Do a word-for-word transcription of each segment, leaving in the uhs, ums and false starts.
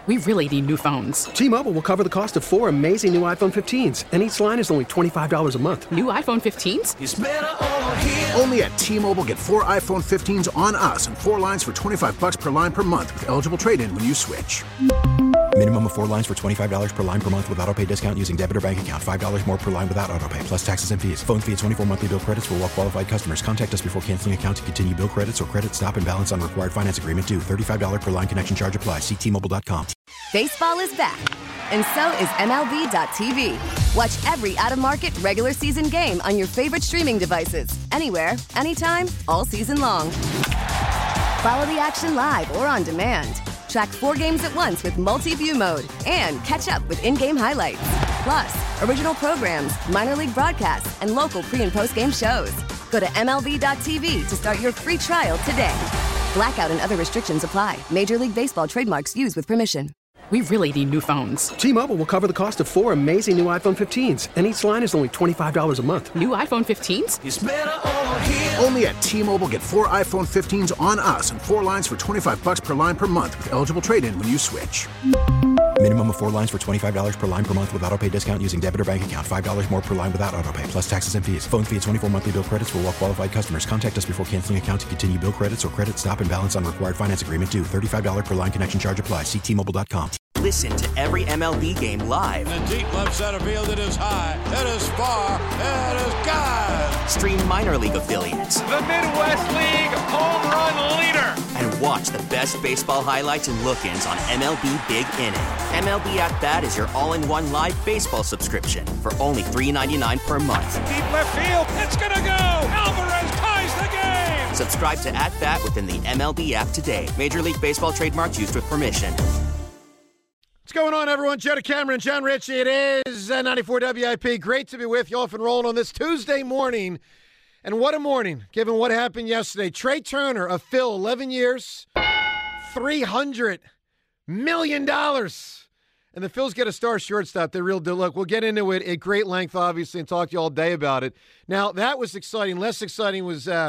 We really need new phones. T-Mobile will cover the cost of four amazing new iPhone fifteens, and each line is only twenty-five dollars a month. New iPhone fifteens? It's better over here. Only at T-Mobile, get four iPhone fifteens on us and four lines for twenty-five dollars per line per month with eligible trade-in when you switch. Minimum of four lines for twenty-five dollars per line per month with autopay discount using debit or bank account. five dollars more per line without autopay, plus taxes and fees. Phone fee at twenty-four monthly bill credits for well-qualified customers. Contact us before canceling account to continue bill credits or credit stop and balance on required finance agreement due. thirty-five dollars per line connection charge applies. See T Mobile dot com. Baseball is back, and so is M L B dot T V. Watch every out-of-market regular season game on your favorite streaming devices. Anywhere, anytime, all season long. Follow the action live or on demand. Track four games at once with multi-view mode and catch up with in-game highlights. Plus, original programs, minor league broadcasts, and local pre- and post-game shows. Go to M L B dot T V to start your free trial today. Blackout and other restrictions apply. Major League Baseball trademarks used with permission. We really need new phones. T-Mobile will cover the cost of four amazing new iPhone fifteens, and each line is only twenty-five dollars a month. New iPhone fifteens? It's better over here. Only at T-Mobile, get four iPhone fifteens on us and four lines for twenty-five dollars per line per month with eligible trade-in when you switch. Minimum of four lines for twenty-five dollars per line per month with autopay discount using debit or bank account. five dollars more per line without autopay, plus taxes and fees. Phone fee at twenty-four monthly bill credits for well-qualified customers. Contact us before canceling account to continue bill credits or credit stop and balance on required finance agreement due. thirty-five dollars per line connection charge applies. See T Mobile dot com. Listen to every M L B game live. In the deep left center field, it is high, it is far, it is gone. Stream minor league affiliates. The Midwest League home run leader. And watch the best baseball highlights and look-ins on M L B Big Inning. M L B At Bat is your all-in-one live baseball subscription for only three ninety-nine per month. Deep left field, it's gonna go. Alvarez ties the game. Subscribe to At Bat within the M L B app today. Major League Baseball trademarks used with permission. What's going on, everyone? Joe Cameron, John Ritchie. It is uh, ninety-four W I P. Great to be with you off and rolling on this Tuesday morning. And what a morning, given what happened yesterday. Trey Turner of Phil, eleven years, three hundred million dollars. And the Phils get a star shortstop. They real do. Look, we'll get into it at great length, obviously, and talk to you all day about it. Now, that was exciting. Less exciting was, uh,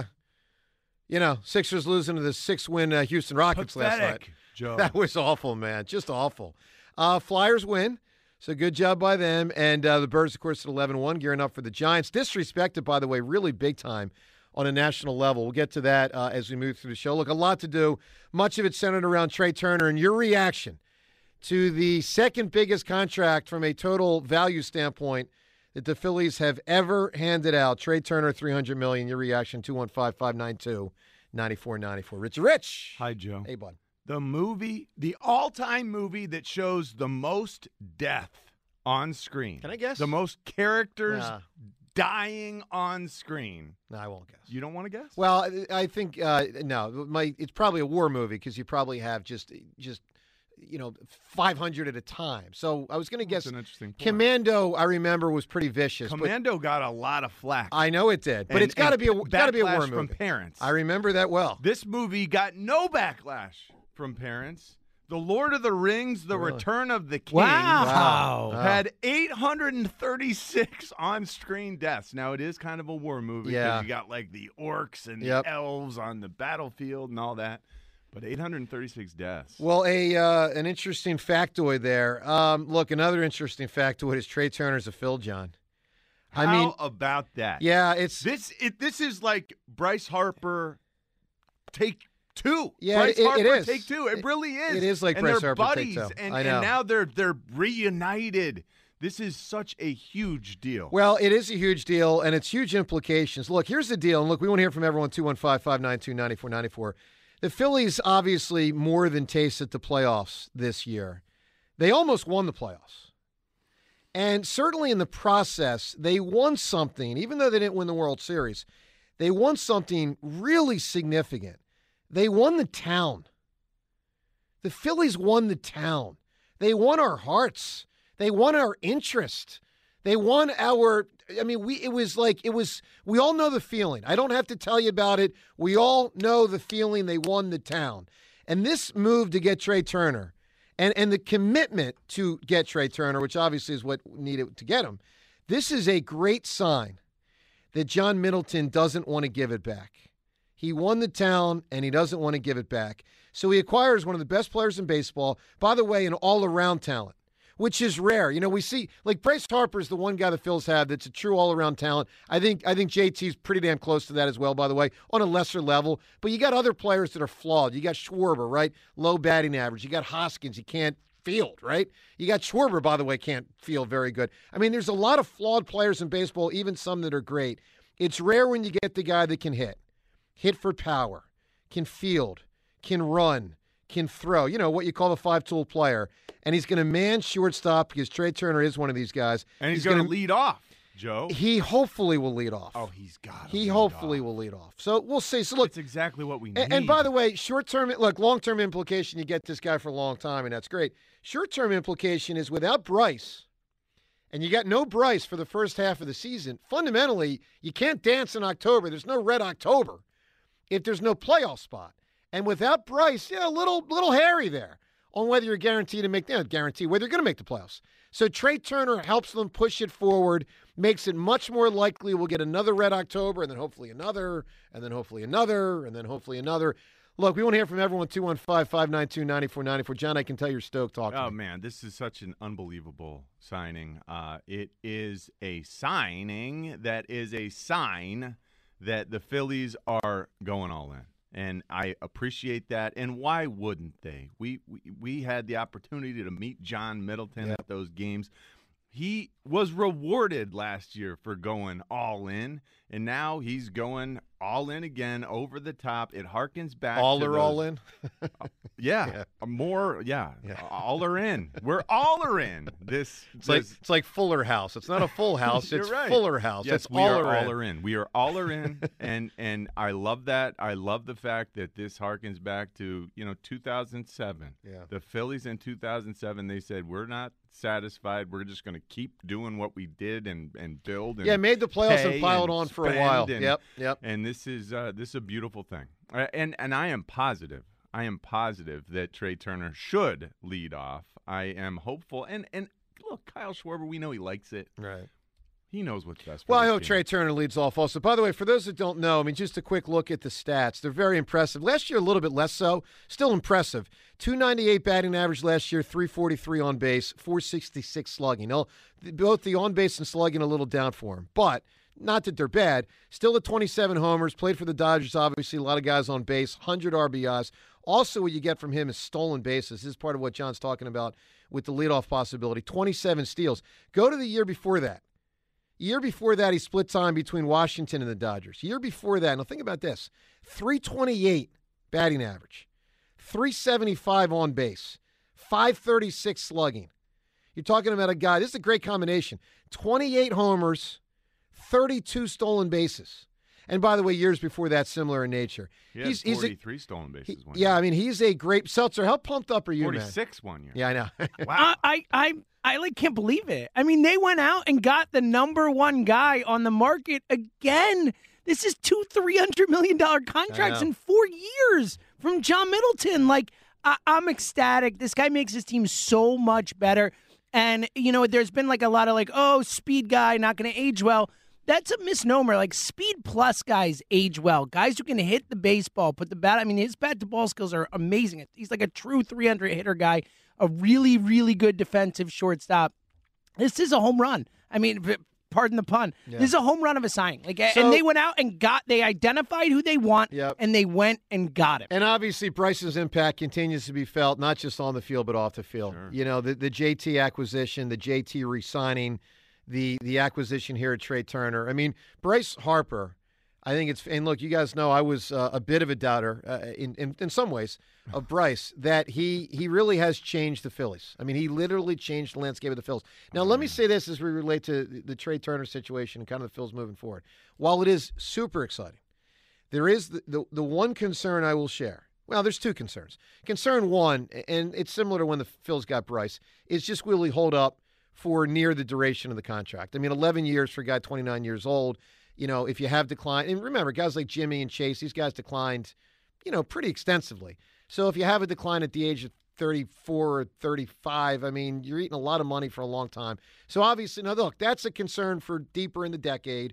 you know, Sixers losing to the six-win uh, Houston Rockets Pathetic, last night. Joe. That was awful, man. Just awful. Uh, Flyers win, so good job by them. And uh, the Birds, of course, at eleven one, gearing up for the Giants. Disrespected, by the way, really big time on a national level. We'll get to that uh, as we move through the show. Look, a lot to do. Much of it centered around Trey Turner. And your reaction to the second biggest contract from a total value standpoint that the Phillies have ever handed out. Trey Turner, three hundred million dollars. Your reaction, two one five, five nine two, nine four nine four. Rich Rich. Hi, Joe. Hey, bud. The movie, the all-time movie that shows the most death on screen. Can I guess? The most characters Nah. dying on screen. No, I won't guess. You don't want to guess? Well, I I think uh, no. My it's probably a war movie because you probably have just just you know five hundred at a time. So I was going to guess. That's an interesting point. Commando, I remember, was pretty vicious. but Commando got a lot of flack. I know it did, but And- it's got to and be a got to be a war backlash movie from parents. I remember that well. This movie got no backlash from parents. The Lord of the Rings, The Really? Return of the King, Wow. Wow. had eight hundred thirty-six on-screen deaths. Now, it is kind of a war movie because Yeah. you got like the orcs and Yep. the elves on the battlefield and all that. But eight hundred thirty-six deaths. Well, a uh, an interesting factoid there. Um, look, another interesting factoid is Trey Turner's a Phil John. I How mean, about that? yeah, it's This it, this is like Bryce Harper take two. Yeah, Bryce it- it Harper is. take two. It, It- really is. it is like and Bryce they're Harper buddies, take two. And, I know. and now they're they're reunited. This is such a huge deal. Well, it is a huge deal, and it's huge implications. Look, here's the deal, and look, we want to hear from everyone, two one five, five nine two, nine four nine four. The Phillies obviously more than tasted the playoffs this year. They almost won the playoffs. And certainly in the process, they won something, even though they didn't win the World Series. They won something really significant. They won the town. The Phillies won the town. They won our hearts. They won our interest. They won our, I mean, we. It was like, it was, we all know the feeling. I don't have to tell you about it. We all know the feeling. They won the town. And this move to get Trey Turner and, and the commitment to get Trey Turner, which obviously is what needed to get him, this is a great sign that John Middleton doesn't want to give it back. He won the town, and he doesn't want to give it back. So he acquires one of the best players in baseball, by the way, an all-around talent, which is rare. You know, we see, like, Bryce Harper is the one guy the Phils have that's a true all-around talent. I think I think J T's pretty damn close to that as well, by the way, on a lesser level. But you got other players that are flawed. You got Schwarber, right? Low batting average. You got Hoskins. He can't field, right? You got Schwarber, by the way, can't field very good. I mean, there's a lot of flawed players in baseball, even some that are great. It's rare when you get the guy that can hit. Hit for power, can field, can run, can throw. You know, what you call a five-tool player. And he's going to man shortstop because Trey Turner is one of these guys. And he's, he's going to lead off, Joe. He hopefully will lead off. Oh, he's got to He hopefully off. will lead off. So we'll see. So look, that's exactly what we need. And, and by the way, short-term, look, long-term implication, you get this guy for a long time, and that's great. Short-term implication is without Bryce, and you got no Bryce for the first half of the season, fundamentally, you can't dance in October. There's no red October if there's no playoff spot. And without Bryce, yeah, a little little hairy there on whether you're guaranteed to make, you know, guarantee whether you're going to make the playoffs. So Trey Turner helps them push it forward, makes it much more likely we'll get another red October, and then hopefully another, and then hopefully another, and then hopefully another. Look, we want to hear from everyone, two one five, five nine two, nine four nine four. John, I can tell you're stoked talking. Oh, man, this is such an unbelievable signing. Uh, it is a signing that is a sign that the Phillies are going all in. And I appreciate that. And why wouldn't they? We we, we had the opportunity to meet John Middleton yep. at those games. He was rewarded last year for going all in, and now he's going all in again, over the top. It harkens back all to are those, all in? uh, yeah, yeah, more, yeah, yeah, all are in. We're all are in. This, it's this, like it's like Fuller House. It's not a full house. It's right. Fuller House. Yes, it's we all are are all in. are in. We are all are in, and and I love that. I love the fact that this harkens back to, you know, two thousand seven. Yeah, the Phillies in two thousand seven. They said, we're not satisfied. We're just going to keep doing what we did and and build. And yeah, made the playoffs and piled and on for a while. And, yep, yep. And this is uh, this is a beautiful thing. Uh, and and I am positive. I am positive that Trey Turner should lead off. I am hopeful. And and look, Kyle Schwarber, we know he likes it. Right. He knows what's best for Well, I this hope team. Trey Turner leads off also. By the way, for those that don't know, I mean, just a quick look at the stats. They're very impressive. Last year, a little bit less so. Still impressive. two ninety-eight batting average last year, three forty-three on base, four sixty-six slugging. Now, both the on base and slugging a little down for him. But not that they're bad. Still at twenty-seven homers. Played for the Dodgers, obviously. A lot of guys on base. one hundred R B Is. Also, what you get from him is stolen bases. This is part of what John's talking about with the leadoff possibility. twenty-seven steals. Go to the year before that. Year before that, he split time between Washington and the Dodgers. Year before that, now think about this, three twenty-eight batting average, three seventy-five on base, five thirty-six slugging. You're talking about a guy, this is a great combination, twenty-eight homers, thirty-two stolen bases. And by the way, years before that, similar in nature. He had he's, forty-three he's a, stolen bases he, one yeah, year. I mean, he's a great, Seltzer, how pumped up are you, forty-six man? one year. Yeah, I know. Wow. I, I, I like can't believe it. I mean, they went out and got the number one guy on the market again. This is two three hundred million dollar contracts in four years from John Middleton. Like, I, I'm ecstatic. This guy makes his team so much better. And you know, there's been like a lot of like, oh, speed guy not going to age well. That's a misnomer. Like, speed plus guys age well. Guys who can hit the baseball, put the bat. I mean, his bat to ball skills are amazing. He's like a true three hundred hitter guy. A really, really good defensive shortstop. This is a home run. I mean, pardon the pun. Yeah. This is a home run of a signing. Like, so, and they went out and got. They identified who they want, yep. and they went and got him. And obviously, Bryce's impact continues to be felt not just on the field but off the field. Sure. You know, the the J T acquisition, the J T re-signing, the the acquisition here at Trey Turner. I mean, Bryce Harper. I think it's, and look, you guys know I was uh, a bit of a doubter uh, in, in in some ways of Bryce, that he he really has changed the Phillies. I mean, he literally changed the landscape of the Phillies. Now, let me say this as we relate to the, the Trey Turner situation and kind of the Phillies moving forward. While it is super exciting, there is the, the, the one concern I will share. Well, there's two concerns. Concern one, and it's similar to when the Phillies got Bryce, is just will he hold up for near the duration of the contract? I mean, eleven years for a guy twenty-nine years old. You know, if you have declined, and remember, guys like Jimmy and Chase, these guys declined, you know, pretty extensively. So if you have a decline at the age of thirty-four or thirty-five, I mean, you're eating a lot of money for a long time. So obviously, now look, that's a concern for deeper in the decade.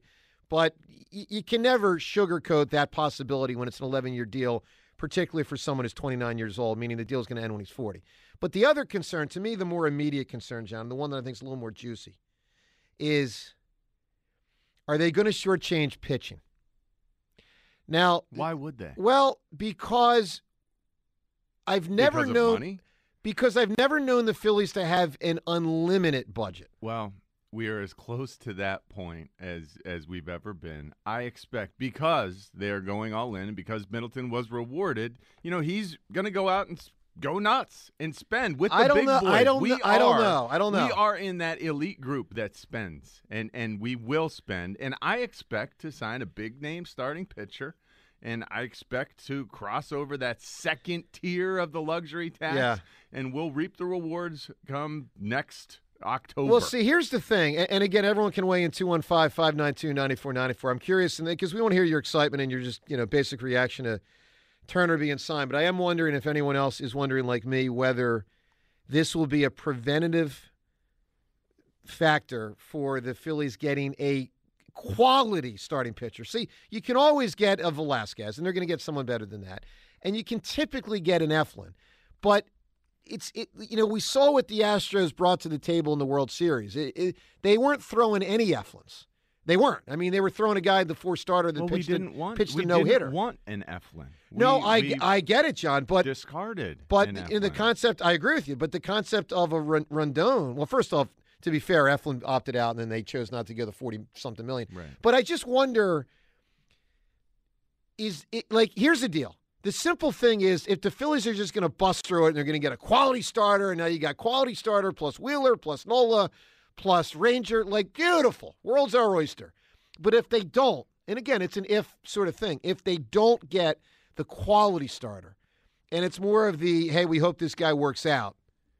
But y- you can never sugarcoat that possibility when it's an eleven-year deal, particularly for someone who's twenty-nine years old, meaning the deal is going to end when he's forty. But the other concern, to me, the more immediate concern, John, the one that I think is a little more juicy, is are they going to shortchange pitching? Now, why would they? Well, because I've never Because of known money? because I've never known the Phillies to have an unlimited budget. Well, we are as close to that point as as we've ever been. I expect, because they're going all in and because Middleton was rewarded, you know, he's going to go out and s- go nuts and spend with the I don't big know. boys. I don't we know. Are, I don't know. I don't know. We are in that elite group that spends, and and we will spend. And I expect to sign a big name starting pitcher. And I expect to cross over that second tier of the luxury tax, Yeah. and we'll reap the rewards come next October. Well, see, here's the thing, and, and again, everyone can weigh in two one five, five nine two, nine four nine four. I'm curious, because we want to hear your excitement and your just you know basic reaction to Turner being signed. But I am wondering if anyone else is wondering, like me, whether this will be a preventative factor for the Phillies getting a quality starting pitcher. See, you can always get a Velasquez, and they're going to get someone better than that. And you can typically get an Eflin. But it's it, you know, we saw what the Astros brought to the table in the World Series. It, it, they weren't throwing any Eflins. They weren't. I mean, they were throwing a guy, the four starter that well, pitched, we didn't a, want, pitched we a no hitter. didn't want an Eflin. No, We- I, we I get it, John. But discarded. But an in the Eflin. concept, I agree with you. But the concept of a Run- Rondon, well, first off, to be fair, Eflin opted out, and then they chose not to go the forty-something million. Right. But I just wonder, is it like, here's the deal. The simple thing is, if the Phillies are just going to bust through it and they're going to get a quality starter, and now you got quality starter plus Wheeler plus Nola plus Ranger, like, beautiful. World's our oyster. But if they don't, and again, it's an if sort of thing, if they don't get the quality starter, and it's more of the, hey, we hope this guy works out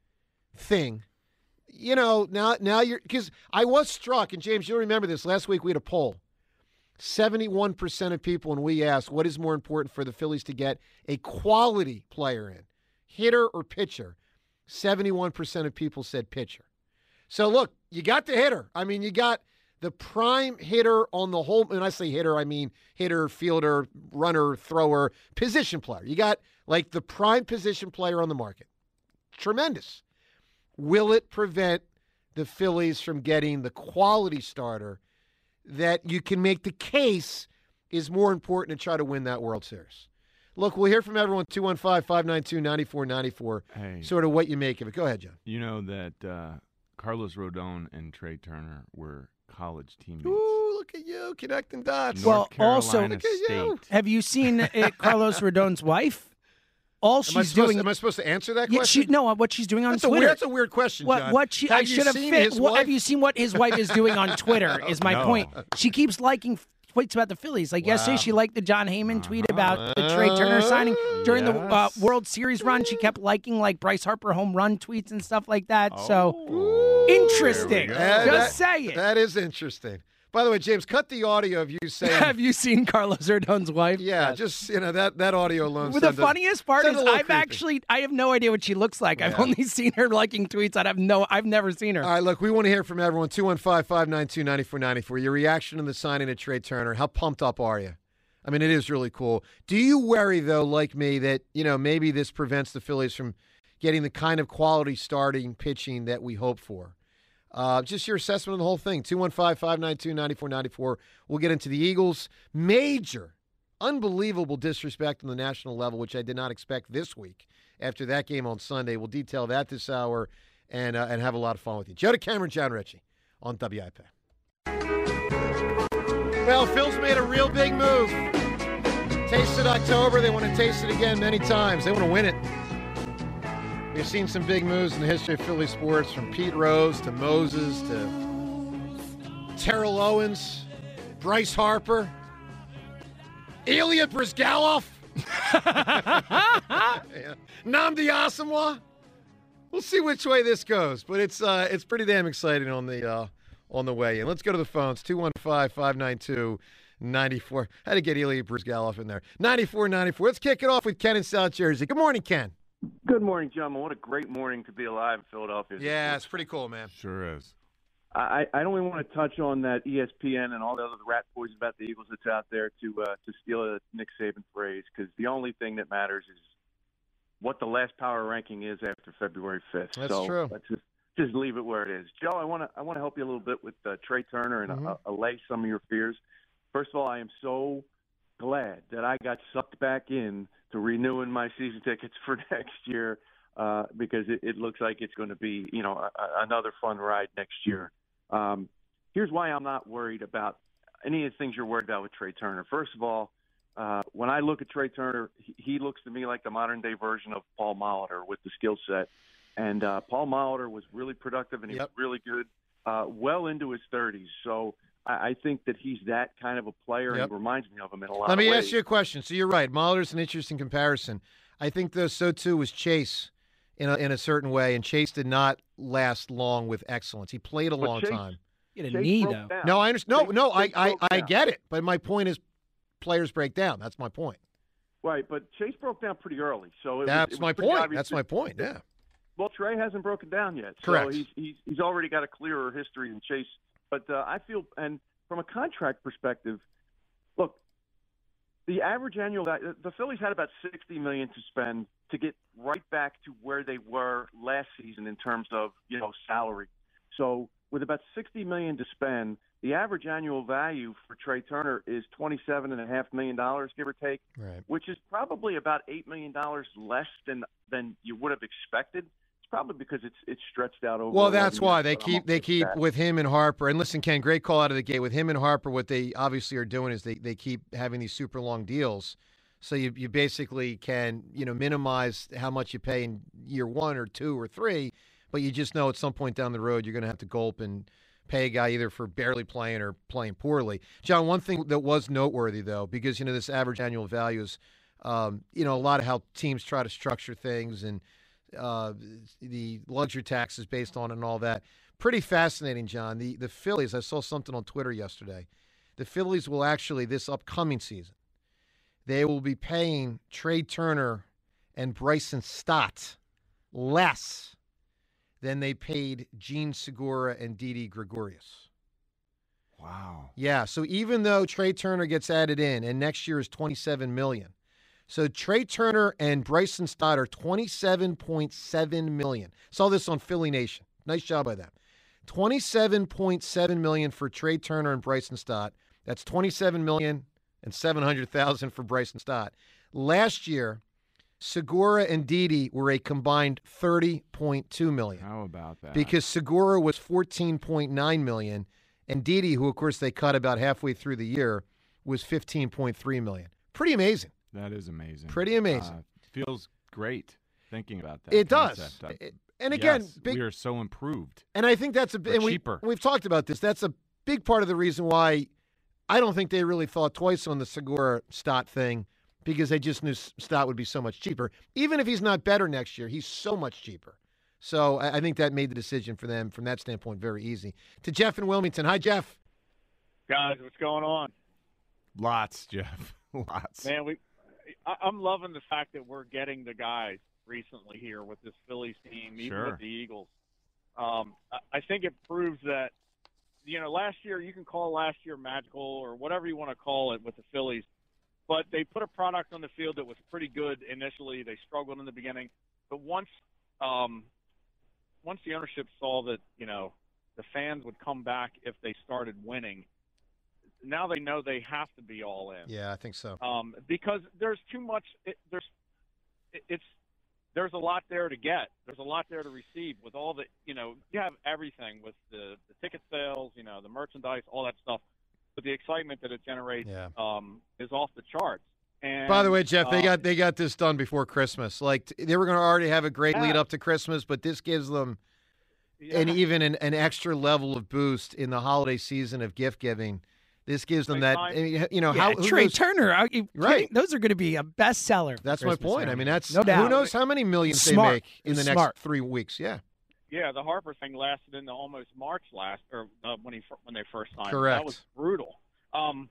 thing, you know, now now you're, because I was struck, and James, you'll remember this, last week we had a poll. seventy-one percent of people, when we asked what is more important for the Phillies to get a quality player in, hitter or pitcher, seventy-one percent of people said pitcher. So look, you got the hitter. I mean, you got the prime hitter on the whole, and I say hitter, I mean hitter, fielder, runner, thrower, position player. You got like the prime position player on the market. Tremendous. Will it prevent the Phillies from getting the quality starter that you can make the case is more important to try to win that World Series? Look, we'll hear from everyone, two one five, five nine two, nine four nine four, Hey. sort of what you make of it. Go ahead, John. You know that uh, Carlos Rodon and Trey Turner were college teammates. Ooh, look at you, connecting dots. North Well, also, Carolina look at you. State. Have you seen uh, Carlos Rodon's wife? All Am I, she's supposed, doing. am I supposed to answer that Yeah, question? she, no, what she's doing on that's a Twitter. weird, that's a weird question, What, John. what she, have I you should have seen fit. his What, wife? have you seen what his wife is doing on Twitter? Is my No. point. She keeps liking tweets about the Phillies. Like yesterday, she liked the John Heyman tweet about the Trey Turner signing during the uh, Yes. World Series run. She kept liking like Bryce Harper home run tweets and stuff like that. Oh. So interesting. go. Uh, Just that- say it. That is interesting. By the way, James, cut the audio of you saying. Have you seen Carlos Rodon's wife? Yeah, just, you know, that, that audio alone. Well, the sounded- funniest part is sounded a little I've creepy. actually I have no idea what she looks like. I've Yeah. only seen her liking tweets. I have no I've never seen her. All right, look, we want to hear from everyone. two one five, five nine two, nine four nine four. Your reaction to the signing of Trey Turner. How pumped up are you? I mean, it is really cool. Do you worry, though, like me, that, you know, maybe this prevents the Phillies from getting the kind of quality starting pitching that we hope for? Uh, just your assessment of the whole thing. two one five, five nine two, nine four nine four. We'll get into the Eagles' major, unbelievable disrespect on the national level, which I did not expect this week after that game on Sunday. We'll detail that this hour and uh, and have a lot of fun with you. Joe DeCamera, John Ritchie on W I P. Well, Phil's made a real big move. Tasted October. They want to taste it again many times. They want to win it. We've seen some big moves in the history of Philly sports, from Pete Rose to Moses to Terrell Owens, Bryce Harper, Ilya Brizgalov, yeah. Nnamdi Asomugha. We'll see which way this goes, but it's uh, it's pretty damn exciting on the uh, on the way in. Let's go to the phones. two one five, five nine two, nine four. Had to get Ilya Brizgalov in there. ninety-four ninety-four. Let's kick it off with Ken in South Jersey. Good morning, Ken. Good morning, gentlemen. What a great morning to be alive in Philadelphia. Yeah, it's pretty cool, man. Sure is. I, I don't even want to touch on that E S P N and all the other rat poison about the Eagles that's out there to uh, to steal a Nick Saban phrase, because the only thing that matters is what the last power ranking is after February fifth. That's so true. Let's just, just leave it where it is. Joe, I want to I want to help you a little bit with uh, Trey Turner and Mm-hmm. uh, allay some of your fears. First of all, I am so glad that I got sucked back in to renewing my season tickets for next year uh, because it, it looks like it's going to be, you know, a, a, another fun ride next year. Um, here's why I'm not worried about any of the things you're worried about with Trey Turner. First of all, uh, when I look at Trey Turner, he, he looks to me like the modern-day version of Paul Molitor with the skill set. And uh, Paul Molitor was really productive, and he Yep. was really good uh, well into his thirties. So I, I think that he's that kind of a player, Yep. and he reminds me of him in a lot Let of me ways. ask you a question. So you're right. Molitor's an interesting comparison. I think, though, so too was Chase in a, in a certain way, and Chase did not last long with excellence. He played a But long Chase- time. He had a Chase knee, broke though. down. No, I understand. No, Chase- no, I, Chase I, broke I down. get it. But my point is players break down. That's my point. Right, but Chase broke down pretty early. So it That's was, it was my pretty point. obvious That's that- my point, yeah. Well, Trey hasn't broken down yet. Correct. So he's, he's, he's already got a clearer history than Chase. But uh, I feel, and from a contract perspective, look, the average annual value, the Phillies had about sixty million dollars to spend to get right back to where they were last season in terms of, you know, salary. So with about sixty million dollars to spend, the average annual value for Trey Turner is twenty-seven point five million dollars, give or take, Right. which is probably about eight million dollars less than than you would have expected. It's probably because it's it's stretched out over. Well, that's eleven why years, they but I'm keep okay they with keep that. with him and Harper. And listen, Ken, great call out of the gate with him and Harper. What they obviously are doing is they, they keep having these super long deals, so you you basically can you know minimize how much you pay in year one or two or three, but you just know at some point down the road you're going to have to gulp and pay a guy either for barely playing or playing poorly. John, one thing that was noteworthy though, because you know this average annual value is, um, you know, a lot of how teams try to structure things and. Uh, the luxury taxes based on it and all that. Pretty fascinating, John. The the Phillies, I saw something on Twitter yesterday. The Phillies will actually, this upcoming season, they will be paying Trey Turner and Bryson Stott less than they paid Gene Segura and Didi Gregorius. Wow. Yeah, so even though Trey Turner gets added in, and next year is twenty-seven million dollars, so Trey Turner and Bryson Stott are twenty-seven point seven million dollars. Saw this on Philly Nation. Nice job by them. twenty-seven point seven million dollars for Trey Turner and Bryson Stott. That's twenty-seven million dollars and seven hundred thousand dollars for Bryson Stott. Last year, Segura and Didi were a combined thirty point two million dollars. How about that? Because Segura was fourteen point nine million dollars, and Didi, who of course they cut about halfway through the year, was fifteen point three million dollars. Pretty amazing. That is amazing. Pretty amazing. Uh, feels great thinking about that. It does. concept. I- It- and again, yes, big, we are so improved. and I think that's a We're and we, cheaper. we've talked about this. That's a big part of the reason why I don't think they really thought twice on the Segura Stott thing, because they just knew Stott would be so much cheaper. Even if he's not better next year, he's so much cheaper. So I, I think that made the decision for them from that standpoint very easy. To Jeff in Wilmington. Hi, Jeff. Guys, what's going on? Lots, Jeff. Lots. Man, we I, I'm loving the fact that we're getting the guys recently here with this Phillies team, even Sure. with the Eagles. Um, I, I think it proves that, you know, last year, you can call last year magical or whatever you want to call it with the Phillies, but they put a product on the field that was pretty good initially. They struggled in the beginning, but once um, once the ownership saw that, you know, the fans would come back if they started winning, now they know they have to be all in. Yeah, I think so. Um, because there's too much. It, there's it, it's there's a lot there to get. There's a lot there to receive with all the, you know, you have everything with the, the ticket sales, you know, the merchandise, all that stuff. But the excitement that it generates Yeah. um, is off the charts. And By the way, Jeff, they uh, got they got this done before Christmas. Like t- they were going to already have a great Yeah. lead up to Christmas, but this gives them yeah. an even an, an extra level of boost in the holiday season of gift giving. This gives them They that, signed- you know, Yeah, how who Trey knows- Turner. Are you Right. kidding? Those are going to be a bestseller. for That's my Christmas point. I time. mean, that's no doubt. who knows how many millions Smart. they make in the next Smart. three weeks. Yeah, Yeah, the Harper thing lasted into almost March last, or uh, when he fir- when they first signed. him. Correct. That was brutal. Um,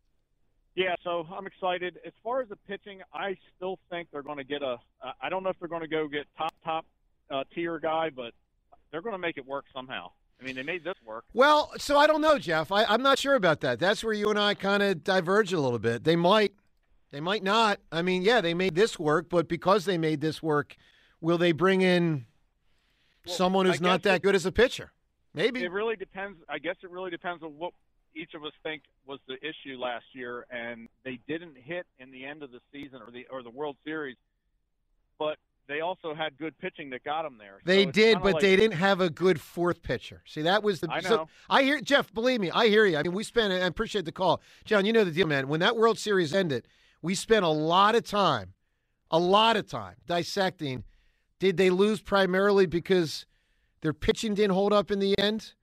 yeah, so I'm excited. As far as the pitching, I still think they're going to get a. Uh, I don't know if they're going to go get top top uh, tier guy, but they're going to make it work somehow. I mean, they made this work. Well, so I don't know, Jeff. I, I'm not sure about that. That's where you and I kind of diverge a little bit. They might. They might not. I mean, yeah, they made this work, but because they made this work, will they bring in well, someone who's not that it, good as a pitcher? Maybe. It really depends. I guess it really depends on what each of us think was the issue last year, and they didn't hit in the end of the season or the or the World Series, but they also had good pitching that got them there. They so did, but like, they didn't have a good fourth pitcher. See, that was the. I know. So I hear Jeff. Believe me, I hear you. I mean, we spent. I appreciate the call, John. You know the deal, man. When that World Series ended, we spent a lot of time, a lot of time dissecting. Did they lose primarily because their pitching didn't hold up in the end?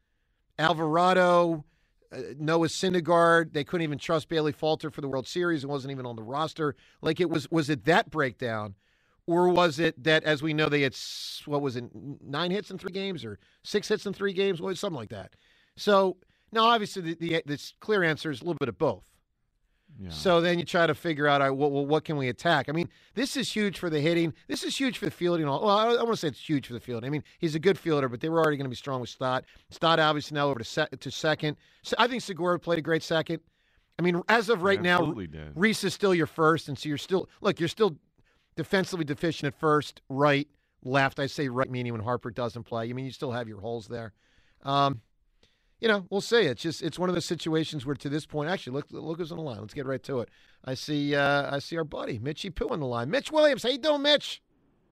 Alvarado, uh, Noah Syndergaard, they couldn't even trust Bailey Falter for the World Series. It wasn't even on the roster. Like it was. Was it that breakdown? Or was it that, as we know, they had, what was it, nine hits in three games or six hits in three games? Well, something like that. So, now, obviously, the, the, the clear answer is a little bit of both. Yeah. So then you try to figure out, all right, well, well, what can we attack? I mean, this is huge for the hitting. This is huge for the fielding. Well, I don't want to say it's huge for the fielding. I mean, he's a good fielder, but they were already going to be strong with Stott. Stott, obviously, now over to, se- to second. So I think Segura played a great second. I mean, as of right now, did. Reese is still your first, and so you're still, look, you're still – defensively deficient at first, right, left. I say right, meaning when Harper doesn't play. I mean, you still have your holes there. Um, you know, we'll see. It's just it's one of those situations where to this point, actually, look look who's on the line. Let's get right to it. I see uh, I see our buddy Mitchie Pooh on the line. Mitch Williams, how you doing, Mitch?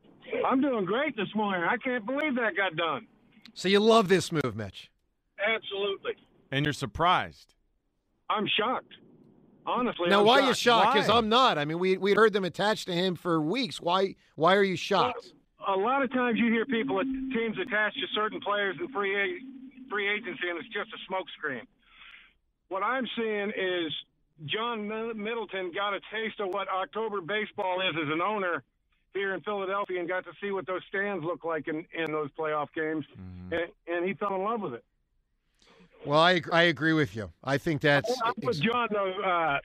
I'm doing great this morning. I can't believe that got done. So you love this move, Mitch? Absolutely. And you're surprised? I'm shocked. Honestly, now I'm why shocked. are you shocked? Because Why? I'm not. I mean, we we heard them attached to him for weeks. Why why are you shocked? Well, a lot of times you hear people, teams attached to certain players in free free agency, and it's just a smokescreen. What I'm seeing is John Middleton got a taste of what October baseball is as an owner here in Philadelphia, and got to see what those stands look like in, in those playoff games, mm-hmm. and, and he fell in love with it. Well, I I agree with you. I think that's. I'm with John, though, uh,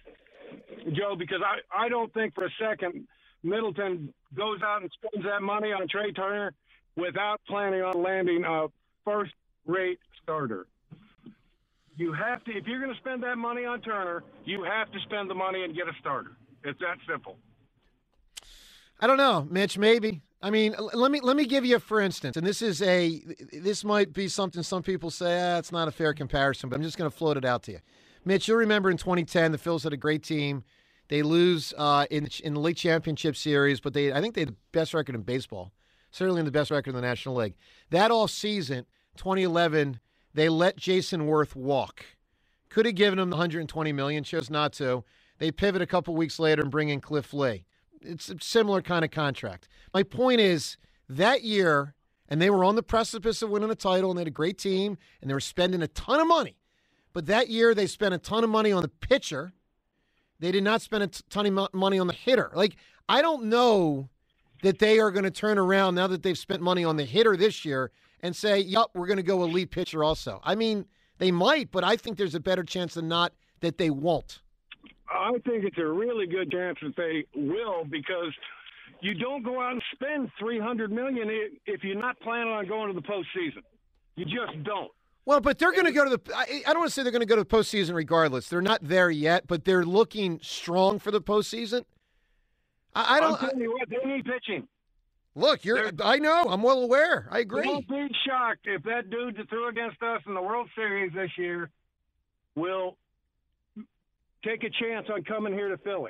Joe, because I, I don't think for a second Middleton goes out and spends that money on Trey Turner without planning on landing a first-rate starter. You have to, if you're going to spend that money on Turner, you have to spend the money and get a starter. It's that simple. I don't know, Mitch. Maybe. I mean, let me let me give you a for instance, and this is a this might be something some people say, ah, it's not a fair comparison, but I'm just going to float it out to you. Mitch, you'll remember in twenty ten, the Phils had a great team. They lose uh, in in the league championship series, but they I think they had the best record in baseball, certainly in the best record in the National League. That all season, twenty eleven, they let Jason Worth walk. Could have given him the one hundred twenty million dollars, chose not to. They pivot a couple weeks later and bring in Cliff Lee. It's a similar kind of contract. My point is, that year, and they were on the precipice of winning a title, and they had a great team, and they were spending a ton of money. But that year, they spent a ton of money on the pitcher. They did not spend a ton of money on the hitter. Like, I don't know that they are going to turn around now that they've spent money on the hitter this year and say, yup, we're going to go elite pitcher also. I mean, they might, but I think there's a better chance than not that they won't. I think it's a really good chance that they will, because you don't go out and spend three hundred million dollars if you're not planning on going to the postseason. You just don't. Well, but they're going to go to the – I don't want to say they're going to go to the postseason regardless. They're not there yet, but they're looking strong for the postseason. I, I don't – I'm telling you what, they need pitching. Look, you're – I know. I'm well aware. I agree. Don't be shocked if that dude that threw against us in the World Series this year will – take a chance on coming here to Philly.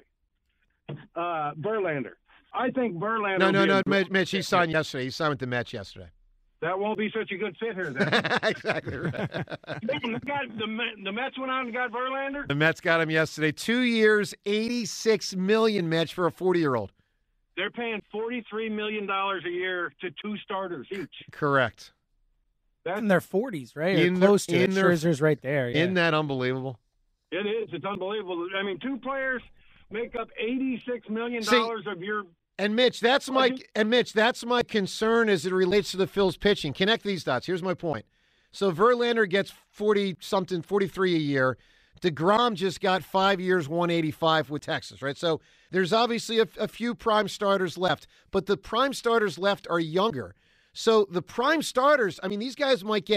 Uh, Verlander. I think Verlander. No, no, no, a- Mitch, Mitch. He signed yesterday. He signed with the Mets yesterday. That won't be such a good fit here, then. Exactly right. the, the, the Mets went out and got Verlander? The Mets got him yesterday. Two years, eighty-six million dollars, Mitch, for a forty-year-old. They're paying forty-three million dollars a year to two starters each. Correct. That's in their forties, right? In or close their, to in it. their, Scherzer's right there. Yeah. Isn't that unbelievable? It is. It's unbelievable. I mean, two players make up eighty-six million dollars of your – And, Mitch, that's my and Mitch, that's my concern as it relates to the Phils pitching. Connect these dots. Here's my point. So Verlander gets forty-something, forty-three a year. DeGrom just got five years, one eighty-five with Texas, right? So there's obviously a, a few prime starters left, but the prime starters left are younger. So the prime starters, I mean, these guys might get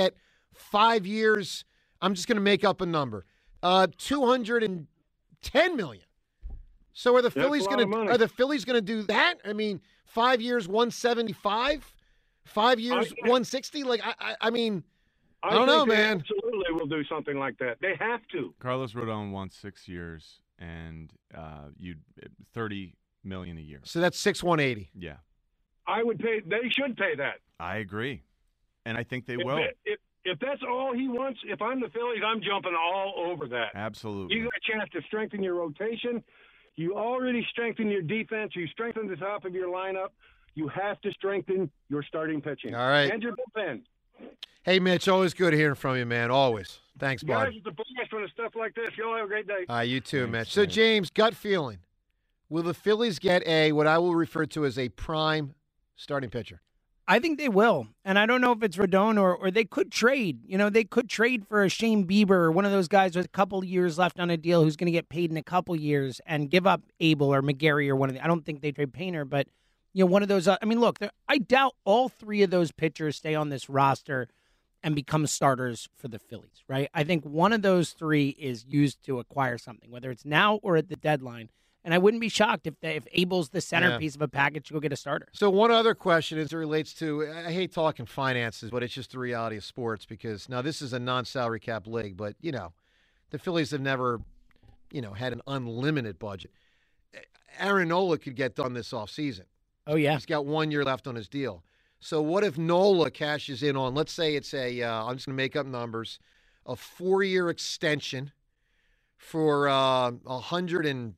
five years. I'm just going to make up a number. Uh, two hundred ten million dollars. So are the That's Phillies a lot going of money. to are the Phillies going to do that? I mean, five years, one seventy-five. Five years, I- one sixty. Like I, I, I mean, I, I don't know, think they man. Absolutely, will do something like that. They have to. Carlos Rodon wants six years and uh, you thirty million a year. So that's six one eighty. Yeah, I would pay. They should pay that. I agree, and I think they If, will. it- if, if that's all he wants, if I'm the Phillies, I'm jumping all over that. Absolutely. You got a chance to strengthen your rotation. You already strengthened your defense. You strengthened the top of your lineup. You have to strengthen your starting pitching. All right. And your bullpen. Hey, Mitch, always good hearing from you, man. Always. Thanks, Guys, bud. it's a blast when it's stuff like this. Y'all have a great day. Uh, you too, Mitch. So, James, gut feeling. Will the Phillies get a, what I will refer to as a prime starting pitcher? I think they will. And I don't know if it's Rodon or, or they could trade. You know, they could trade for a Shane Bieber or one of those guys with a couple years left on a deal who's going to get paid in a couple years and give up Abel or McGarry or one of the, I don't think they trade Painter, but, you know, one of those. Uh, I mean, look, I doubt all three of those pitchers stay on this roster and become starters for the Phillies, right? I think one of those three is used to acquire something, whether it's now or at the deadline. And I wouldn't be shocked if they, if Abel's the centerpiece Yeah. of a package to go get a starter. So one other question as it relates to, I hate talking finances, but it's just the reality of sports because now this is a non-salary cap league, but, you know, the Phillies have never, you know, had an unlimited budget. Aaron Nola could get done this offseason. Oh, yeah. He's got one year left on his deal. So what if Nola cashes in on, let's say it's a, uh, I'm just going to make up numbers, a four-year extension for uh, one hundred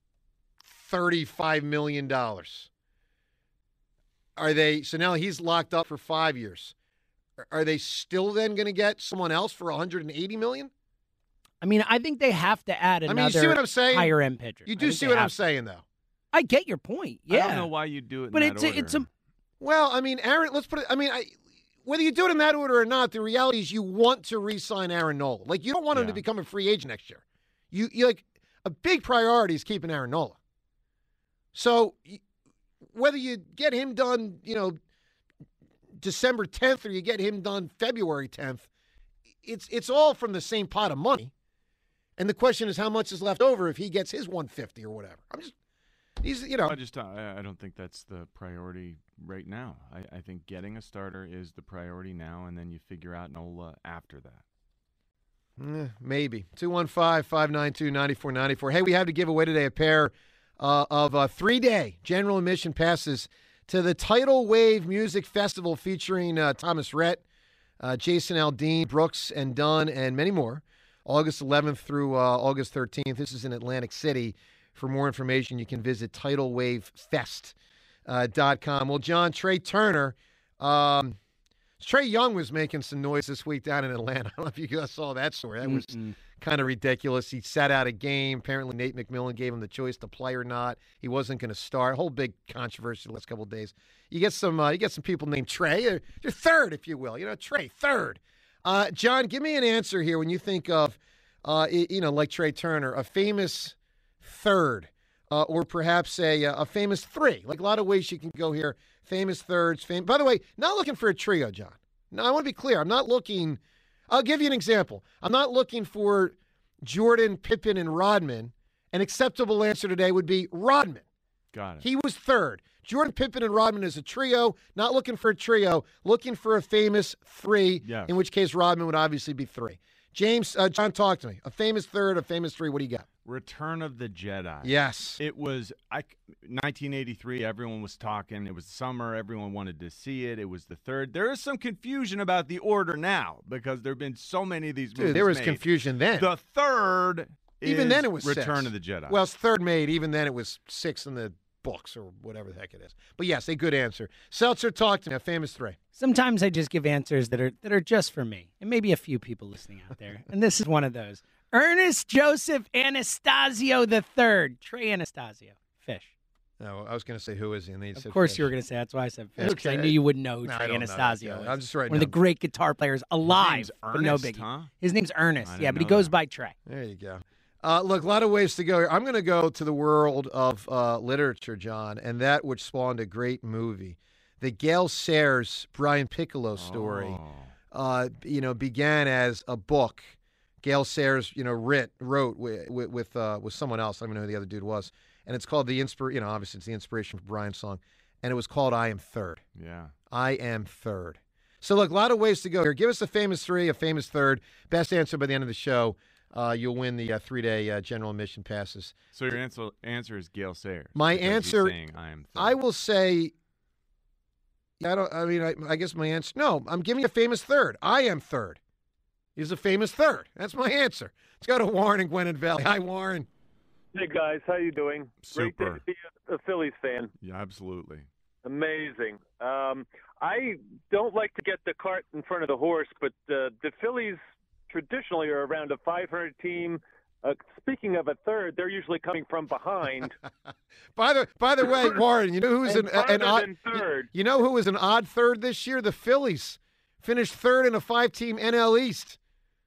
thirty-five million dollars. Are they, so now he's locked up for five years. Are they still then going to get someone else for one hundred eighty million dollars? I mean, I think they have to add another I mean, you see what I'm saying? higher end pitcher. You I do think see they what I'm have to. saying, though. I get your point. Yeah. I don't know why you do it But in it's that a, order. it's a Well, I mean, Aaron, let's put it, I mean, I, whether you do it in that order or not, the reality is you want to re-sign Aaron Nola. Like, you don't want him Yeah. to become a free agent next year. You, you like, a big priority is keeping Aaron Nola. So, y- whether you get him done, you know, December tenth or you get him done February tenth, it's it's all from the same pot of money. And the question is how much is left over if he gets his one fifty or whatever. I'm just, he's, you know. I just I, I don't think that's the priority right now. I, I think getting a starter is the priority now, and then you figure out Nola after that. Eh, maybe. two one five, five nine two, nine four nine four. Hey, we have to give away today a pair uh, of uh, three-day general admission passes to the Tidal Wave Music Festival featuring uh, Thomas Rhett, uh, Jason Aldean, Brooks and Dunn, and many more. August eleventh through uh, August thirteenth. This is in Atlantic City. For more information, you can visit tidal wave fest dot com. Well, John, Trey Turner, um, Trey Young was making some noise this week down in Atlanta. I don't know if you guys saw that story. That was Mm-mm. kind of ridiculous. He sat out a game. Apparently, Nate McMillan gave him the choice to play or not. He wasn't going to start. Whole big controversy the last couple of days. You get some. Uh, you get some people named Trey. Uh, You're third, if you will. You know, Trey third. Uh, John, give me an answer here when you think of, uh, y- you know, like Trey Turner, a famous third, uh, or perhaps a a famous three. Like a lot of ways you can go here. Famous thirds. Fam- By the way, not looking for a trio, John. No, I want to be clear. I'm not looking. I'll give you an example. I'm not looking for Jordan, Pippen, and Rodman. An acceptable answer today would be Rodman. Got it. He was third. Jordan, Pippen, and Rodman is a trio. Not looking for a trio. Looking for a famous three, Yes. in which case Rodman would obviously be three. James, uh, John, talk to me. A famous third, a famous three. What do you got? Return of the Jedi. Yes. It was I, nineteen eighty-three. Everyone was talking. It was summer. Everyone wanted to see it. It was the third. There is some confusion about the order now because there have been so many of these movies Dude, there was made. confusion then. The third Even is then it was Return six. of the Jedi. Well, it's third made. Even then it was six in the books or whatever the heck it is. But yes, a good answer. Seltzer, talk to me. A famous three. Sometimes I just give answers that are that are just for me, and maybe a few people listening out there. And this is one of those. Ernest Joseph Anastasio the Third, Trey Anastasio, Fish. No, I was going to say who is he? And then you Of said course, Fish. you were going to say that's why I said Fish, 'cause I Okay. knew you wouldn't know who No, I Trey don't know that Anastasio guy. is. I'm just writing one of the down. great guitar players alive, name's but no Ernest, biggie. huh? His name's Ernest, I yeah, didn't but he know goes that. by Trey. There you go. Uh, look, a lot of ways to go here. I'm going to go to the world of uh, literature, John, and that which spawned a great movie. The Gail Sayers, Brian Piccolo story. Oh. uh, you know, began as a book. Gale Sayers, you know, writ, wrote with with uh, with someone else. I don't even know who the other dude was. And it's called the inspir. You know, obviously it's the inspiration for Brian's song, and it was called "I Am Third." Yeah, I am third. So look, a lot of ways to go here. Give us a famous three, a famous third. Best answer by the end of the show. Uh, you'll win the uh, three-day uh, general admission passes. So your answer answer is Gale Sayers. My because he's answer, saying I am third. I will say. I don't. I mean, I, I guess my answer. No, I'm giving you a famous third. I am third. He's a famous third. That's my answer. Let's go to Warren and Gwinnett Valley. Hi, Warren. Hey guys, how you doing? Super. Great to be a, a Phillies fan. Yeah, absolutely. Amazing. Um, I don't like to get the cart in front of the horse, but uh, the Phillies traditionally are around a five hundred team. Uh, speaking of a third, they're usually coming from behind. by the by the way, Warren, you know who's an, an odd third? You know who was an odd third this year? The Phillies finished third in a five-team N L East.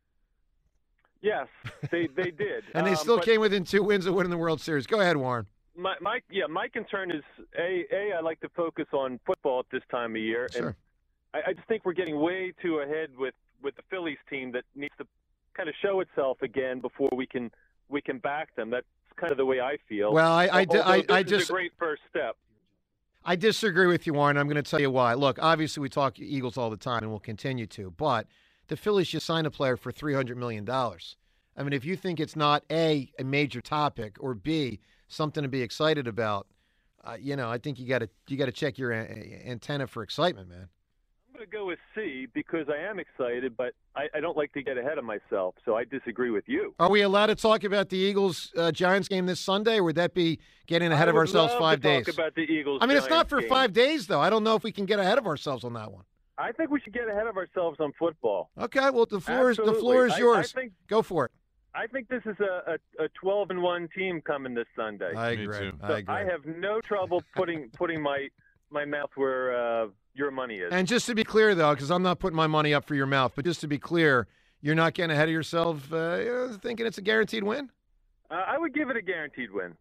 Yes, they they did, and they um, still but came within two wins of winning the World Series. Go ahead, Warren. My my yeah, my concern is a a I like to focus on football at this time of year, Sure. and I, I just think we're getting way too ahead with, with the Phillies team that needs to kind of show itself again before we can we can back them. That's kind of the way I feel. Well, I I, Although I, this I is just a great first step. I disagree with you, Warren. I'm going to tell you why. Look, obviously we talk Eagles all the time, and we'll continue to. But the Phillies just signed a player for three hundred million dollars. I mean, if you think it's not A, a major topic, or B, something to be excited about, uh, you know, I think you got to you got to check your a- antenna for excitement, man. I'm going to go with C because I am excited, but I, I don't like to get ahead of myself, so I disagree with you. Are we allowed to talk about the Eagles uh, Giants game this Sunday, or would that be getting ahead I of would ourselves love five to days? Talk about the Eagles. I mean, it's not Giants for game. five days, though. I don't know if we can get ahead of ourselves on that one. I think we should get ahead of ourselves on football. Okay, well, the floor is the Absolutely. floor is I- yours. I think- Go for it. I think this is a, a, a twelve and one team coming this Sunday. I agree. So I agree. I have no trouble putting putting my my mouth where uh, your money is. And just to be clear, though, because I'm not putting my money up for your mouth, but just to be clear, you're not getting ahead of yourself, uh, you know, thinking it's a guaranteed win? Uh, I would give it a guaranteed win.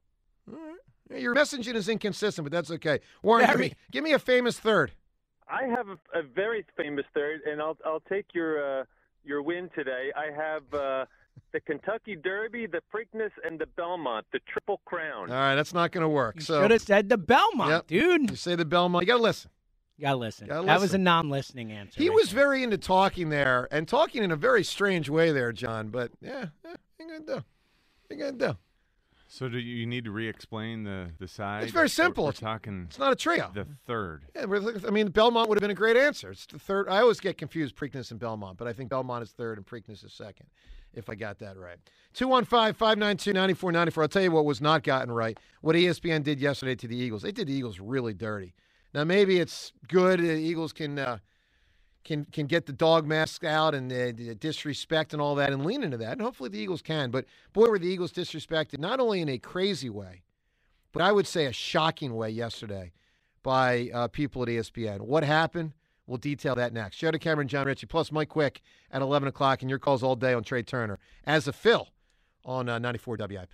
Your messaging is inconsistent, but that's okay. Warren, give me, give me a famous third. I have a, a very famous third, and I'll I'll take your uh, your win today. I have uh, the Kentucky Derby, the Preakness, and the Belmont, the Triple Crown. All right, that's not going to work. So Should have said the Belmont, Yep. dude. You say the Belmont. You got to listen. You gotta listen. Gotta That was a listen. non-listening answer. He right was there. very into talking there, and talking in a very strange way there, John. But, yeah, yeah ain't going to do. Ain't going to do. So do you need to re-explain the the side? It's very simple. We're, we're It's- talking. It's not a trio. The third. Yeah, we're looking- I mean, Belmont would have been a great answer. It's the third. I always get confused, Preakness and Belmont, but I think Belmont is third and Preakness is second, if I got that right. two one five, five nine two, nine four nine four. I'll tell you what was not gotten right, what E S P N did yesterday to the Eagles. They did the Eagles really dirty. Now, maybe it's good. The Eagles can uh, can can get the dog mask out and the, the disrespect and all that and lean into that, and hopefully the Eagles can. But, boy, were the Eagles disrespected, not only in a crazy way, but I would say a shocking way yesterday by uh, people at E S P N. What happened? We'll detail that next. Joe DeCamera and John Ritchie, plus Mike Quick at eleven o'clock, and your calls all day on Trey Turner as a Phil on uh, ninety-four W I P.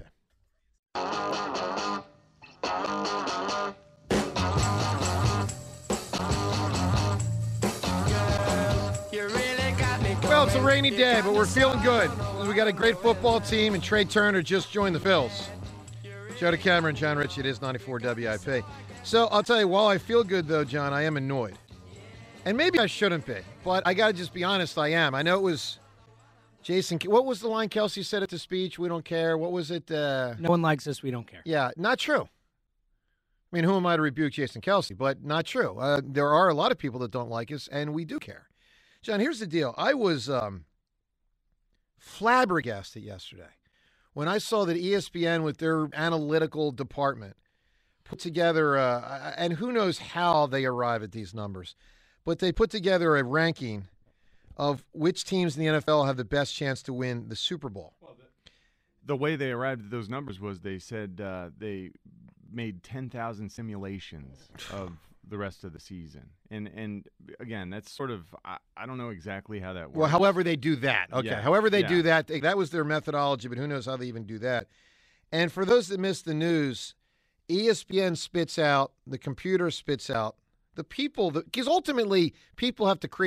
Well, it's a rainy day, but we're feeling good. We got a great football team, and Trey Turner just joined the Phils. Joe DeCamera and John Ritchie, it is ninety-four W I P. So I'll tell you, while I feel good, though, John, I am annoyed. And maybe I shouldn't be, but I got to just be honest, I am. I know it was Jason. What was the line Kelsey said at the speech? We don't care. What was it? Uh, No one likes us. We don't care. yeah, not true. I mean, who am I to rebuke Jason Kelsey? But not true. Uh, there are a lot of people that don't like us, and we do care. John, here's the deal. I was um, flabbergasted yesterday when I saw that E S P N, with their analytical department, put together, uh, and who knows how they arrive at these numbers, but they put together a ranking of which teams in the N F L have the best chance to win the Super Bowl. The way they arrived at those numbers was they said uh, they made ten thousand simulations of the rest of the season. And, and again, that's sort of, I, I don't know exactly how that works. Well, however they do that. Okay, Yeah, however they yeah. do that, they, that was their methodology, but who knows how they even do that. And for those that missed the news, E S P N spits out, the computer spits out, the people, because ultimately people have to create a